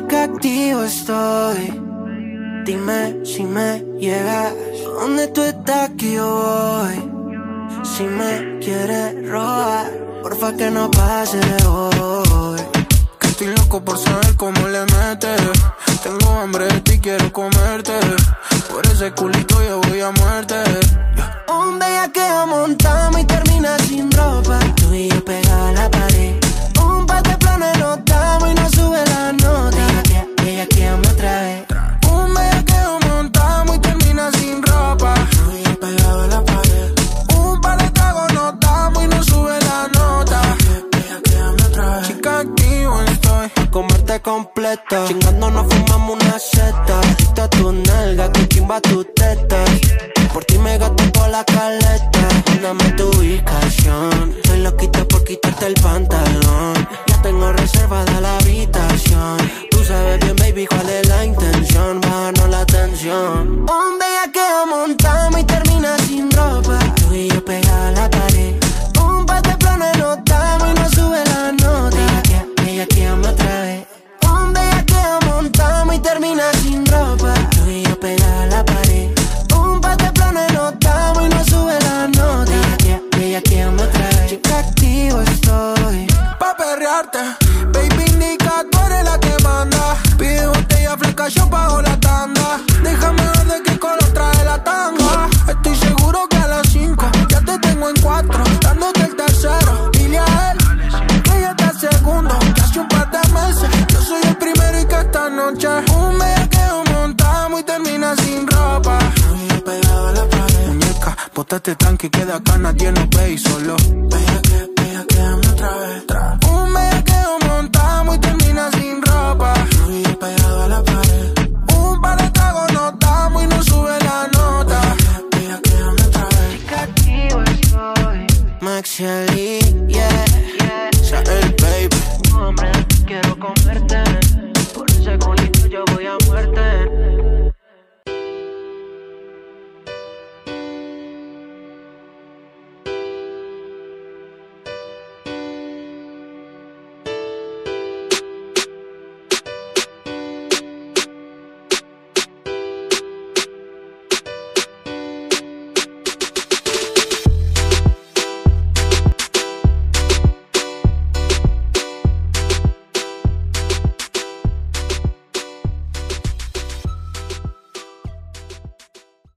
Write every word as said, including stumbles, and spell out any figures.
Chica, activo estoy. Dime si me llegas. ¿Dónde tú estás que yo voy? Si me quieres robar, porfa que no pase de hoy. Que estoy loco por saber cómo le metes. Tengo hambre de ti, quiero comerte. Por ese culito yo voy a muerte. Yeah. Un bellaqueo montamos y termina sin ropa. Tú y yo pegados a la pared. Un par de planes nos damos y no sube la nota. Bellaquea, bellaqueame otra vez. Un bellaqueo montamos y termina sin ropa. Tú y yo pegados a la pared. Un par de tragos nos damos y no sube la nota. Bellaqueame otra vez. Chica, activo estoy. Comerte completo. Chingando nos fumamos una seta. Adicto a tu nalga, que chimba tu teta. Por ti me gasto por la caleta. Dame tu ubicación. Soy loquita por quitarte el pantalón. Ya tengo reservada la habitación. Tú sabes bien, baby, cuál es la intención. Bajarnos la tensión. Un bellaqueo montamos y termina sin ropa. Tú y yo pegados a la pared. Un par de planes nos damos y no sube la nota. Bellaquea, bellaqueame otra vez. Un bellaqueo montamos y termina sin ropa. Tú y yo pegados a la pared. Un par de planes nos damos y no sube la nota. Bellaquea, bellaqueame otra vez. Chica, activo estoy. Pa' perrearte, baby, indica, tú eres la que manda. Pide botella fresca, yo pago la tanda. Déjame ver de qué color trae la tanga. Estoy seguro que a las cinco ya te tengo en cuatro, dándote el tercero. Dile a él que ya está segundo, que hace un par de meses yo soy el primero y que esta noche un bellaqueo montamos y termina sin ropa. Pegado a la pared. Muñeca, bótate tranqui que de acá nadie nos ve y solo Bellaquea,